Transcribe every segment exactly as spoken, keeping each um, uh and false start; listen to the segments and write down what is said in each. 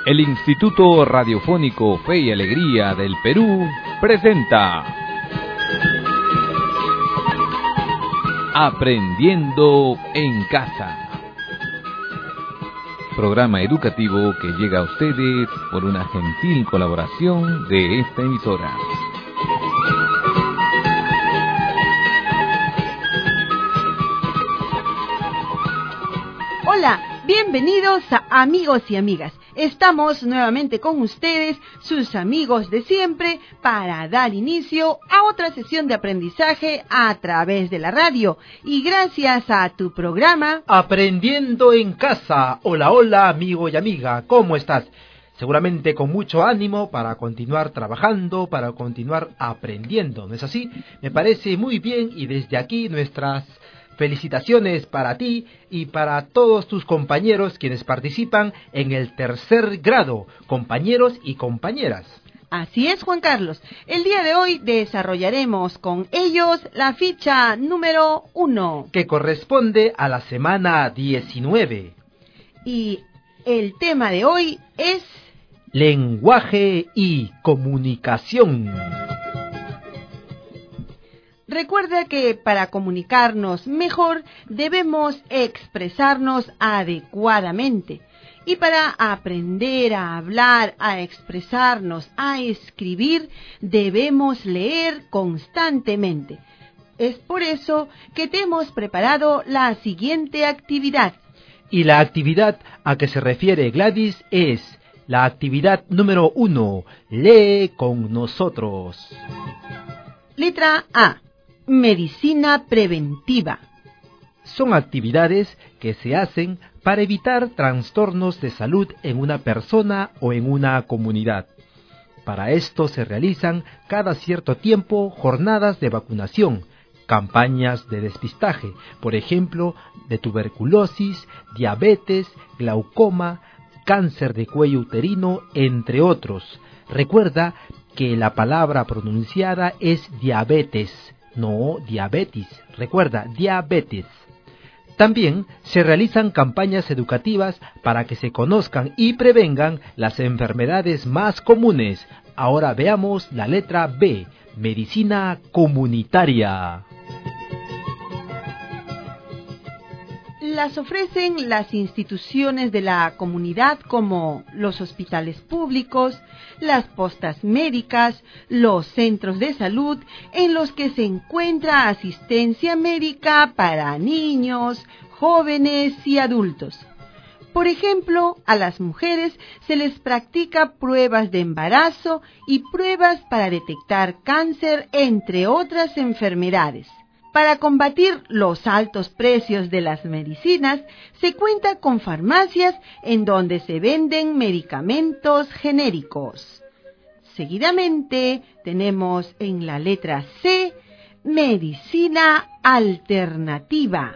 El Instituto Radiofónico Fe y Alegría del Perú presenta Aprendiendo en Casa, programa educativo que llega a ustedes por una gentil colaboración de esta emisora. Hola, bienvenidos a amigos y amigas. Estamos nuevamente con ustedes, sus amigos de siempre, para dar inicio a otra sesión de aprendizaje a través de la radio. Y gracias a tu programa Aprendiendo en Casa. Hola, hola, amigo y amiga, ¿cómo estás? Seguramente con mucho ánimo para continuar trabajando, para continuar aprendiendo, ¿no es así? Me parece muy bien y desde aquí nuestras felicitaciones para ti y para todos tus compañeros quienes participan en el tercer grado, compañeros y compañeras. Así es, Juan Carlos. El día de hoy desarrollaremos con ellos la ficha número uno, que corresponde a la semana diecinueve. Y el tema de hoy es lenguaje y comunicación. Recuerda que para comunicarnos mejor debemos expresarnos adecuadamente. Y para aprender a hablar, a expresarnos, a escribir, debemos leer constantemente. Es por eso que te hemos preparado la siguiente actividad. Y la actividad a que se refiere Gladys es la actividad número uno. Lee con nosotros. Letra A. Medicina preventiva. Son actividades que se hacen para evitar trastornos de salud en una persona o en una comunidad. Para esto se realizan cada cierto tiempo jornadas de vacunación, campañas de despistaje, por ejemplo, de tuberculosis, diabetes, glaucoma, cáncer de cuello uterino, entre otros. Recuerda que la palabra pronunciada es diabetes, no diabetes. Recuerda, diabetes. También se realizan campañas educativas para que se conozcan y prevengan las enfermedades más comunes. Ahora veamos la letra B, medicina comunitaria. Las ofrecen las instituciones de la comunidad como los hospitales públicos, las postas médicas, los centros de salud en los que se encuentra asistencia médica para niños, jóvenes y adultos. Por ejemplo, a las mujeres se les practica pruebas de embarazo y pruebas para detectar cáncer, entre otras enfermedades. Para combatir los altos precios de las medicinas, se cuenta con farmacias en donde se venden medicamentos genéricos. Seguidamente tenemos en la letra C, medicina alternativa.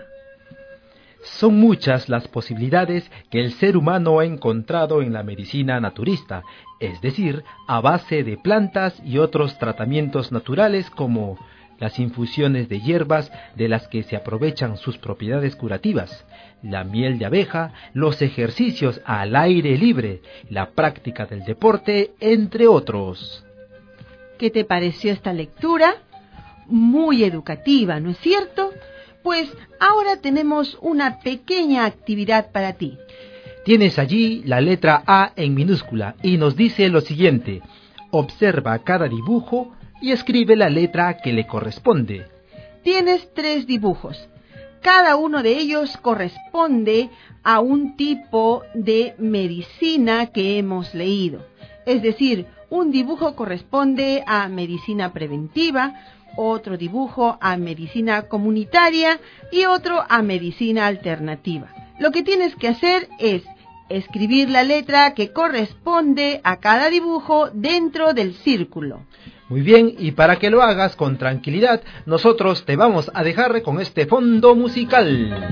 Son muchas las posibilidades que el ser humano ha encontrado en la medicina naturista, es decir, a base de plantas y otros tratamientos naturales como las infusiones de hierbas de las que se aprovechan sus propiedades curativas, la miel de abeja, los ejercicios al aire libre, la práctica del deporte, entre otros. ¿Qué te pareció esta lectura? Muy educativa, ¿no es cierto? Pues ahora tenemos una pequeña actividad para ti. Tienes allí la letra A en minúscula y nos dice lo siguiente: observa cada dibujo y escribe la letra que le corresponde. Tienes tres dibujos. Cada uno de ellos corresponde a un tipo de medicina que hemos leído. Es decir, un dibujo corresponde a medicina preventiva, otro dibujo a medicina comunitaria y otro a medicina alternativa. Lo que tienes que hacer es escribir la letra que corresponde a cada dibujo dentro del círculo. Muy bien, y para que lo hagas con tranquilidad, nosotros te vamos a dejar con este fondo musical.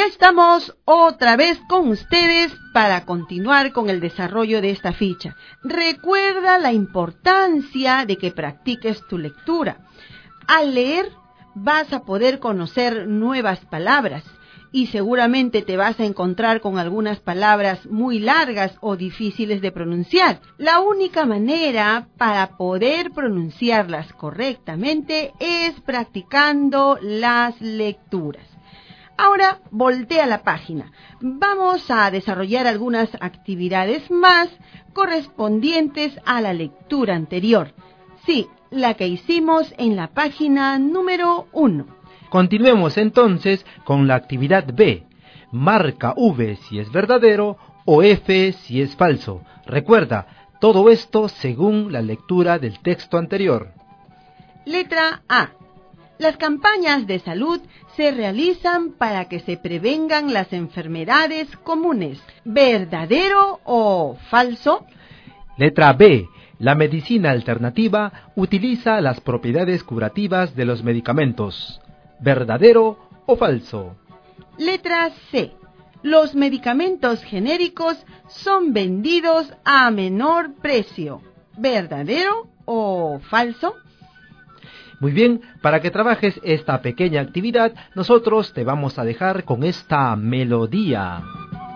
Ya estamos otra vez con ustedes para continuar con el desarrollo de esta ficha. Recuerda la importancia de que practiques tu lectura. Al leer vas a poder conocer nuevas palabras y seguramente te vas a encontrar con algunas palabras muy largas o difíciles de pronunciar. La única manera para poder pronunciarlas correctamente es practicando las lecturas. Ahora voltea la página. Vamos a desarrollar algunas actividades más correspondientes a la lectura anterior. Sí, la que hicimos en la página número uno. Continuemos entonces con la actividad B. Marca V si es verdadero o F si es falso. Recuerda, todo esto según la lectura del texto anterior. Letra A. Las campañas de salud se realizan para que se prevengan las enfermedades comunes. ¿Verdadero o falso? Letra B. La medicina alternativa utiliza las propiedades curativas de los medicamentos. ¿Verdadero o falso? Letra C. Los medicamentos genéricos son vendidos a menor precio. ¿Verdadero o falso? Muy bien, para que trabajes esta pequeña actividad, nosotros te vamos a dejar con esta melodía.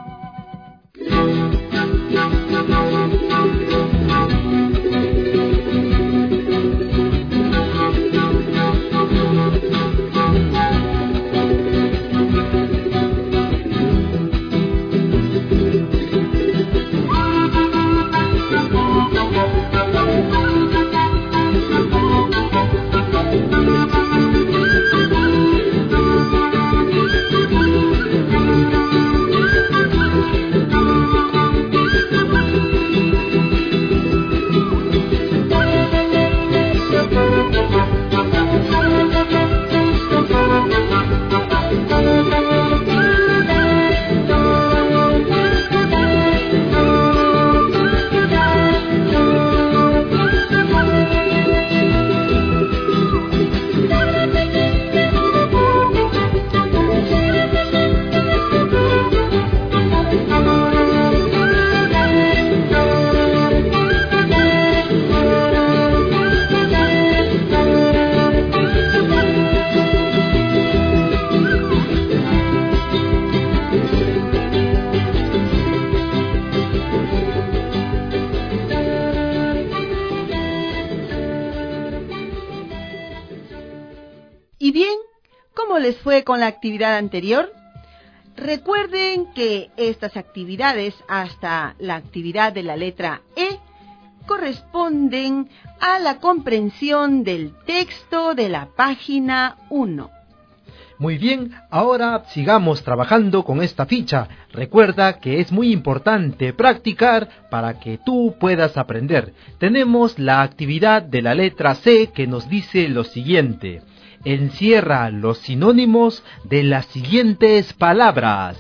¿Y bien? ¿Cómo les fue con la actividad anterior? Recuerden que estas actividades, hasta la actividad de la letra E, corresponden a la comprensión del texto de la página uno. Muy bien, ahora sigamos trabajando con esta ficha. Recuerda que es muy importante practicar para que tú puedas aprender. Tenemos la actividad de la letra C que nos dice lo siguiente. Encierra los sinónimos de las siguientes palabras.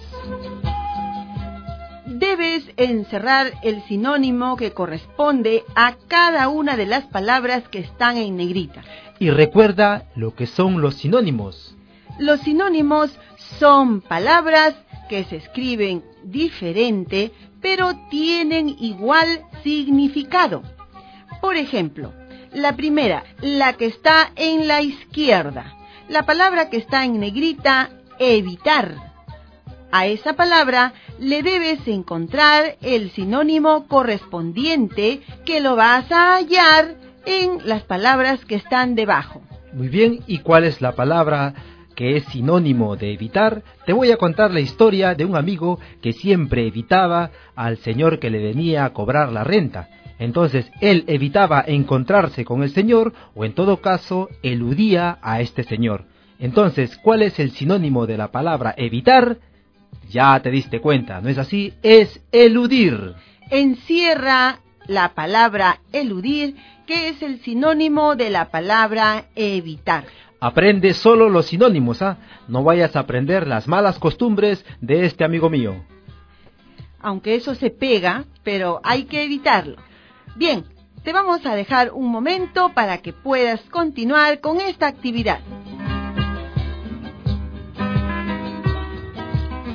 Debes encerrar el sinónimo que corresponde a cada una de las palabras que están en negrita. Y recuerda lo que son los sinónimos. Los sinónimos son palabras que se escriben diferente, pero tienen igual significado. Por ejemplo, la primera, la que está en la izquierda. La palabra que está en negrita, evitar. A esa palabra le debes encontrar el sinónimo correspondiente que lo vas a hallar en las palabras que están debajo. Muy bien, ¿y cuál es la palabra que es sinónimo de evitar? Te voy a contar la historia de un amigo que siempre evitaba al señor que le venía a cobrar la renta. Entonces él evitaba encontrarse con el señor, o en todo caso eludía a este señor. Entonces, ¿cuál es el sinónimo de la palabra evitar? Ya te diste cuenta, ¿no es así? Es eludir. Encierra la palabra eludir, que es el sinónimo de la palabra evitar. Aprende solo los sinónimos, ¿ah? No vayas a aprender las malas costumbres de este amigo mío. Aunque eso se pega, pero hay que evitarlo. Bien, te vamos a dejar un momento para que puedas continuar con esta actividad.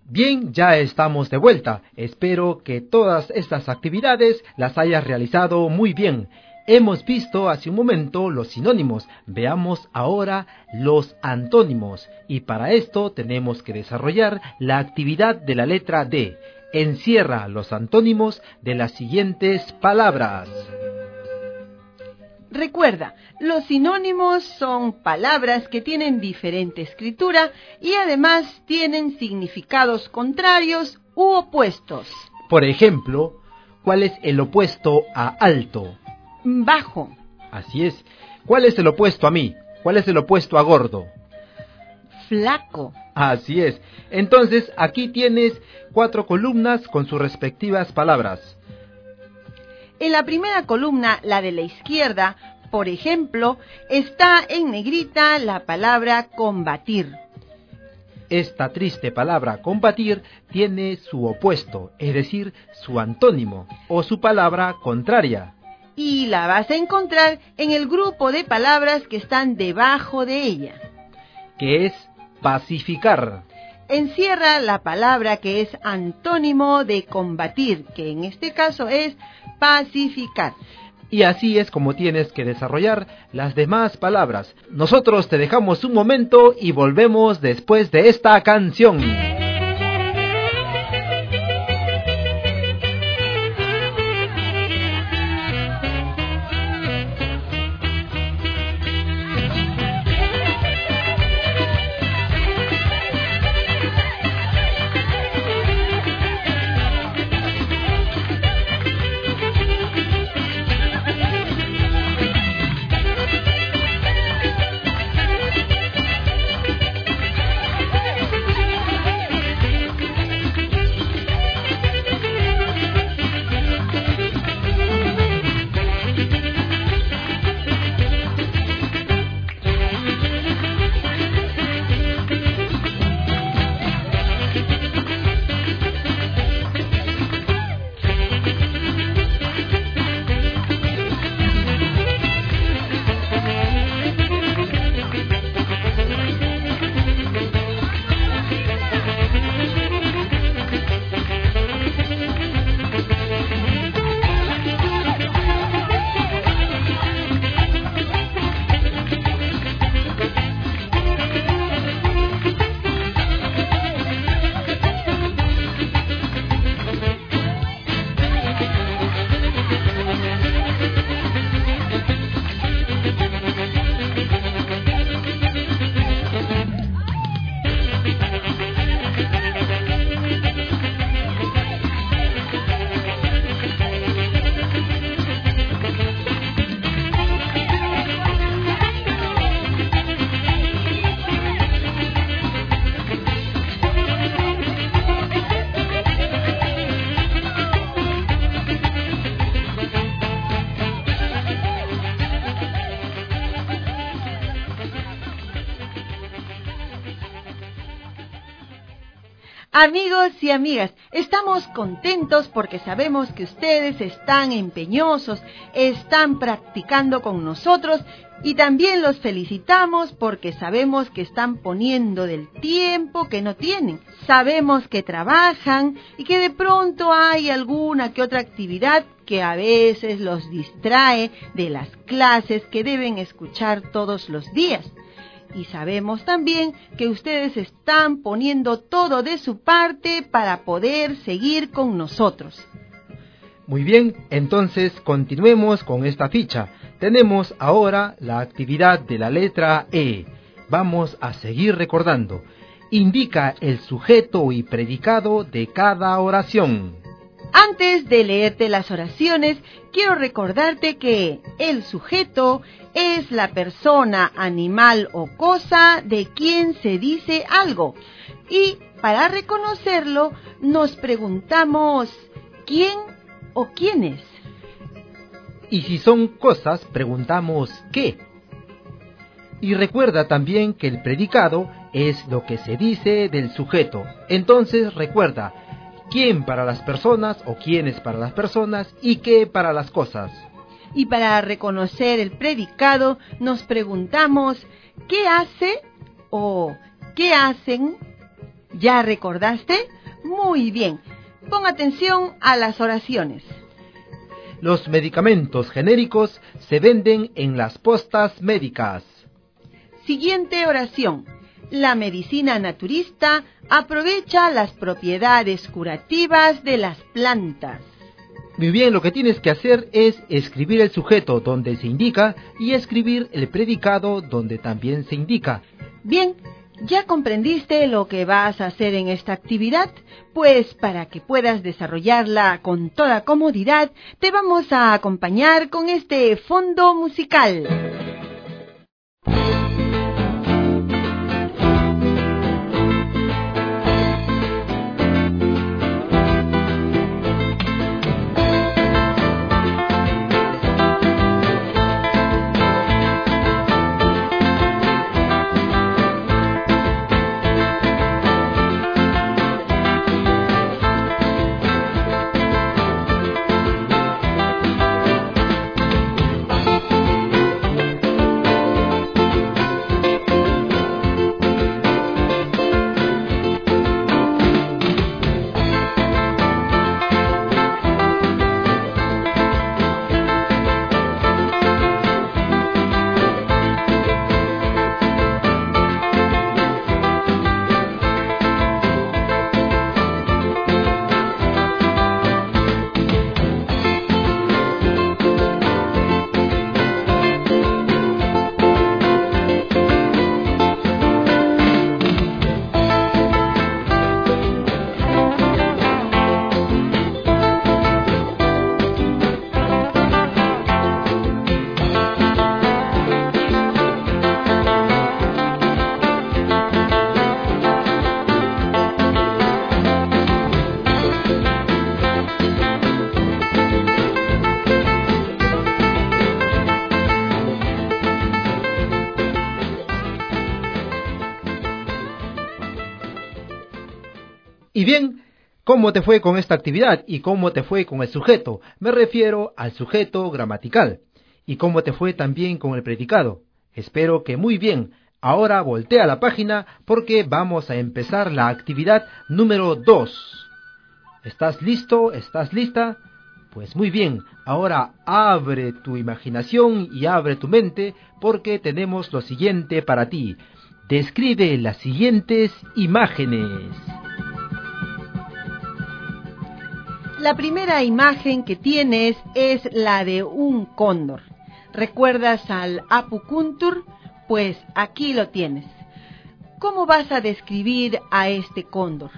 Bien, ya estamos de vuelta. Espero que todas estas actividades las hayas realizado muy bien. Hemos visto hace un momento los sinónimos. Veamos ahora los antónimos. Y para esto tenemos que desarrollar la actividad de la letra D. Encierra los antónimos de las siguientes palabras. Recuerda, los sinónimos son palabras que tienen diferente escritura y además tienen significados contrarios u opuestos. Por ejemplo, ¿cuál es el opuesto a alto? Bajo. Así es. ¿Cuál es el opuesto a mí? ¿Cuál es el opuesto a gordo? Flaco. Así es. Entonces, aquí tienes cuatro columnas con sus respectivas palabras. En la primera columna, la de la izquierda, por ejemplo, está en negrita la palabra combatir. Esta triste palabra combatir tiene su opuesto, es decir, su antónimo o su palabra contraria. Y la vas a encontrar en el grupo de palabras que están debajo de ella, que es pacificar. Encierra la palabra que es antónimo de combatir, que en este caso es pacificar. Y así es como tienes que desarrollar las demás palabras. Nosotros te dejamos un momento y volvemos después de esta canción. Amigos y amigas, estamos contentos porque sabemos que ustedes están empeñosos, están practicando con nosotros y también los felicitamos porque sabemos que están poniendo del tiempo que no tienen. Sabemos que trabajan y que de pronto hay alguna que otra actividad que a veces los distrae de las clases que deben escuchar todos los días. Y sabemos también que ustedes están poniendo todo de su parte para poder seguir con nosotros. Muy bien, entonces continuemos con esta ficha. Tenemos ahora la actividad de la letra E. Vamos a seguir recordando. Indica el sujeto y predicado de cada oración. Antes de leerte las oraciones, quiero recordarte que el sujeto es la persona, animal o cosa de quien se dice algo. Y para reconocerlo, nos preguntamos ¿quién o quiénes? Y si son cosas, preguntamos ¿qué? Y recuerda también que el predicado es lo que se dice del sujeto. Entonces recuerda, ¿quién para las personas o quiénes para las personas y qué para las cosas? Y para reconocer el predicado nos preguntamos ¿qué hace o qué hacen? ¿Ya recordaste? Muy bien. Pon atención a las oraciones. Los medicamentos genéricos se venden en las postas médicas. Siguiente oración. La medicina naturista aprovecha las propiedades curativas de las plantas. Muy bien, lo que tienes que hacer es escribir el sujeto donde se indica y escribir el predicado donde también se indica. Bien, ¿ya comprendiste lo que vas a hacer en esta actividad? Pues para que puedas desarrollarla con toda comodidad, te vamos a acompañar con este fondo musical. Y bien, ¿cómo te fue con esta actividad? ¿Y cómo te fue con el sujeto? Me refiero al sujeto gramatical. ¿Y cómo te fue también con el predicado? Espero que muy bien. Ahora voltea la página porque vamos a empezar la actividad número dos. ¿Estás listo? ¿Estás lista? Pues muy bien. Ahora abre tu imaginación y abre tu mente porque tenemos lo siguiente para ti. Describe las siguientes imágenes. La primera imagen que tienes es la de un cóndor. ¿Recuerdas al Apu Kuntur? Pues aquí lo tienes. ¿Cómo vas a describir a este cóndor?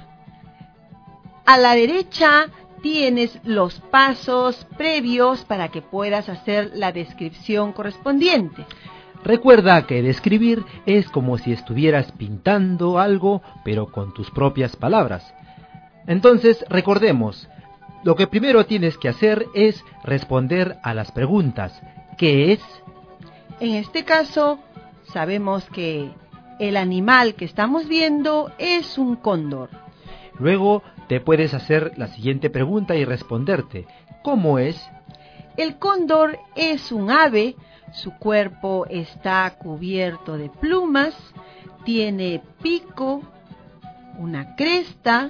A la derecha tienes los pasos previos para que puedas hacer la descripción correspondiente. Recuerda que describir es como si estuvieras pintando algo, pero con tus propias palabras. Entonces, recordemos, lo que primero tienes que hacer es responder a las preguntas. ¿Qué es? En este caso, sabemos que el animal que estamos viendo es un cóndor. Luego te puedes hacer la siguiente pregunta y responderte. ¿Cómo es? El cóndor es un ave, su cuerpo está cubierto de plumas, tiene pico, una cresta,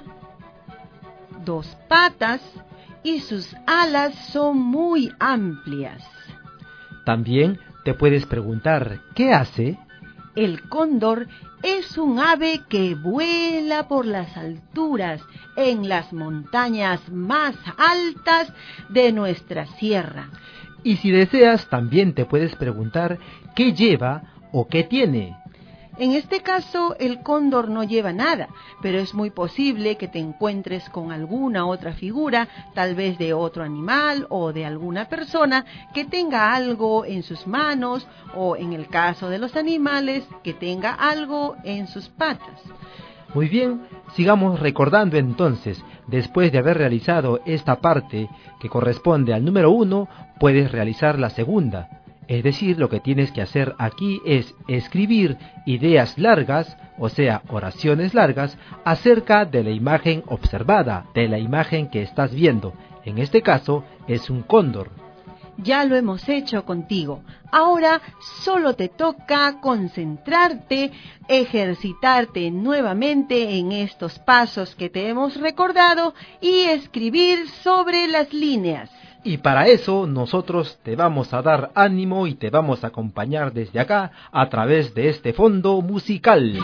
dos patas y sus alas son muy amplias. También te puedes preguntar, ¿qué hace? El cóndor es un ave que vuela por las alturas en las montañas más altas de nuestra sierra. Y si deseas, también te puedes preguntar, ¿qué lleva o qué tiene? En este caso, el cóndor no lleva nada, pero es muy posible que te encuentres con alguna otra figura, tal vez de otro animal o de alguna persona que tenga algo en sus manos o, en el caso de los animales, que tenga algo en sus patas. Muy bien, sigamos recordando entonces. Después de haber realizado esta parte que corresponde al número uno, puedes realizar la segunda. Es decir, lo que tienes que hacer aquí es escribir ideas largas, o sea, oraciones largas, acerca de la imagen observada, de la imagen que estás viendo. En este caso, es un cóndor. Ya lo hemos hecho contigo. Ahora solo te toca concentrarte, ejercitarte nuevamente en estos pasos que te hemos recordado y escribir sobre las líneas. Y para eso nosotros te vamos a dar ánimo y te vamos a acompañar desde acá a través de este fondo musical.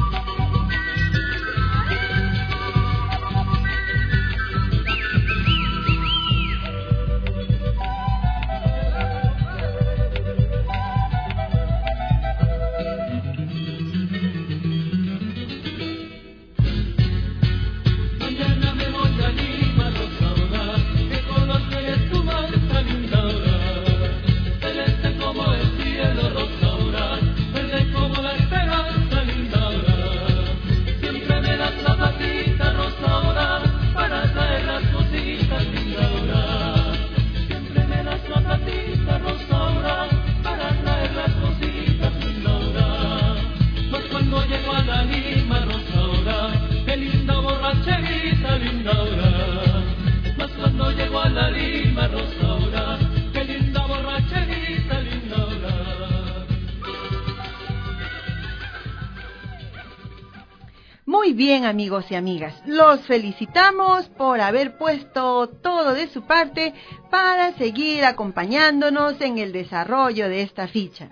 Muy bien, amigos y amigas, los felicitamos por haber puesto todo de su parte para seguir acompañándonos en el desarrollo de esta ficha.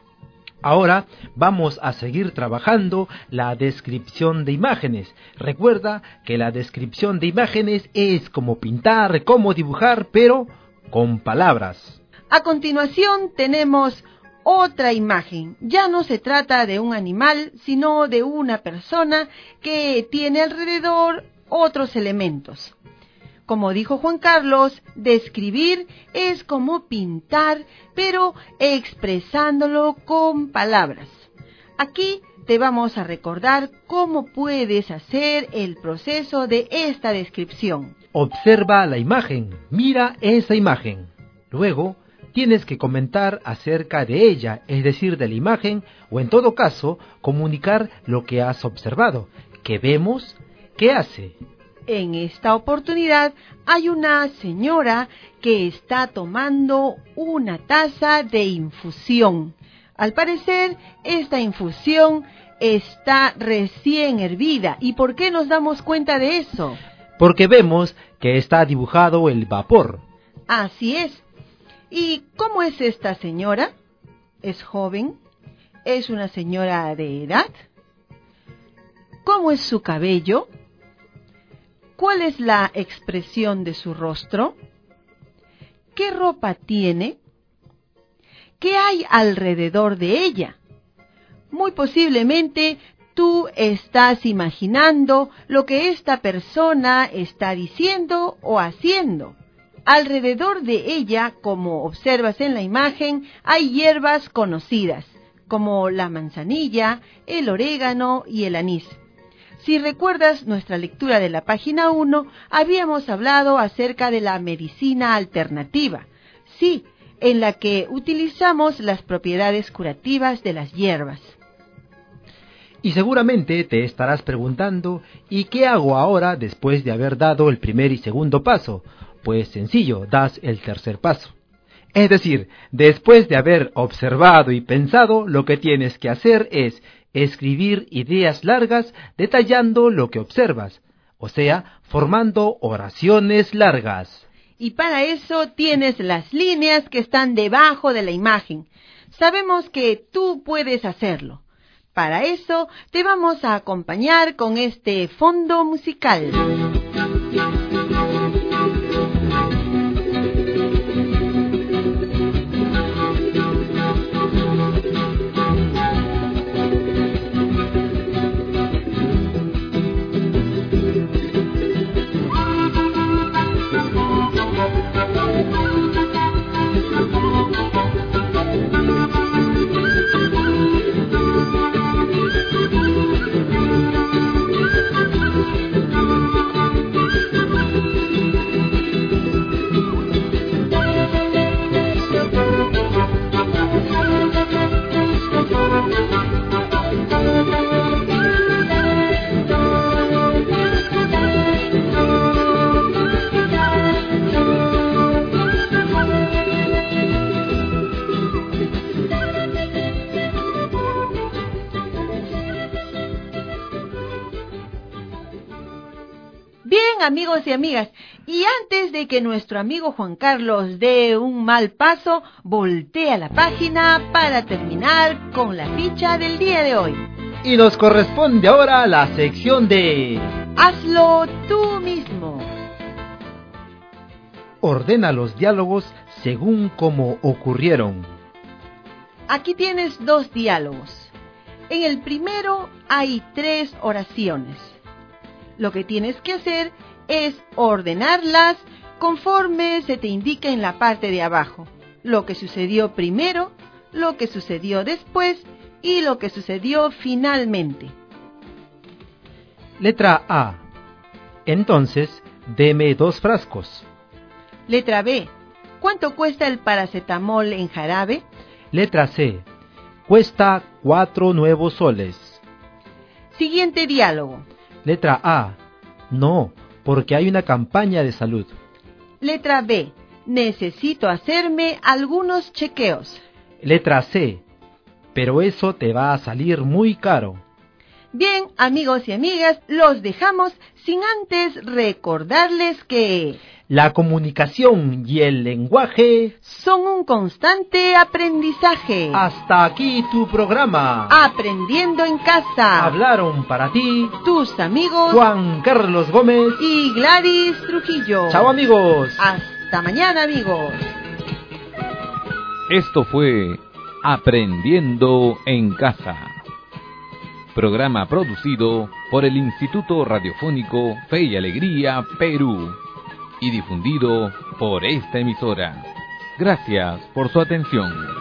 Ahora vamos a seguir trabajando la descripción de imágenes. Recuerda que la descripción de imágenes es como pintar, como dibujar, pero con palabras. A continuación tenemos otra imagen. Ya no se trata de un animal, sino de una persona que tiene alrededor otros elementos. Como dijo Juan Carlos, describir es como pintar, pero expresándolo con palabras. Aquí te vamos a recordar cómo puedes hacer el proceso de esta descripción. Observa la imagen, mira esa imagen. Luego, tienes que comentar acerca de ella, es decir, de la imagen, o en todo caso, comunicar lo que has observado. ¿Qué vemos? ¿Qué hace? En esta oportunidad hay una señora que está tomando una taza de infusión. Al parecer, esta infusión está recién hervida. ¿Y por qué nos damos cuenta de eso? Porque vemos que está dibujado el vapor. Así es. ¿Y cómo es esta señora? ¿Es joven? ¿Es una señora de edad? ¿Cómo es su cabello? ¿Cuál es la expresión de su rostro? ¿Qué ropa tiene? ¿Qué hay alrededor de ella? Muy posiblemente tú estás imaginando lo que esta persona está diciendo o haciendo. Alrededor de ella, como observas en la imagen, hay hierbas conocidas, como la manzanilla, el orégano y el anís. Si recuerdas nuestra lectura de la página uno, habíamos hablado acerca de la medicina alternativa, sí, en la que utilizamos las propiedades curativas de las hierbas. Y seguramente te estarás preguntando, ¿y qué hago ahora después de haber dado el primer y segundo paso? Pues sencillo, das el tercer paso. Es decir, después de haber observado y pensado, lo que tienes que hacer es escribir ideas largas detallando lo que observas, o sea, formando oraciones largas. Y para eso tienes las líneas que están debajo de la imagen. Sabemos que tú puedes hacerlo. Para eso te vamos a acompañar con este fondo musical. Bien, amigos y amigas, y antes de que nuestro amigo Juan Carlos dé un mal paso, voltea la página para terminar con la ficha del día de hoy. Y nos corresponde ahora la sección de... Hazlo tú mismo. Ordena los diálogos según como ocurrieron. Aquí tienes dos diálogos. En el primero hay tres oraciones. Lo que tienes que hacer es ordenarlas conforme se te indica en la parte de abajo. Lo que sucedió primero, lo que sucedió después y lo que sucedió finalmente. Letra A. Entonces, deme dos frascos. Letra B. ¿Cuánto cuesta el paracetamol en jarabe? Letra C. Cuesta cuatro nuevos soles. Siguiente diálogo. Letra A. No, porque hay una campaña de salud. Letra B. Necesito hacerme algunos chequeos. Letra C. Pero eso te va a salir muy caro. Bien, amigos y amigas, los dejamos sin antes recordarles que... La comunicación y el lenguaje son un constante aprendizaje. Hasta aquí tu programa. Aprendiendo en casa. Hablaron para ti tus amigos Juan Carlos Gómez y Gladys Trujillo. Chao, amigos. Hasta mañana, amigos. Esto fue Aprendiendo en Casa. Programa producido por el Instituto Radiofónico Fe y Alegría, Perú. Y difundido por esta emisora. Gracias por su atención.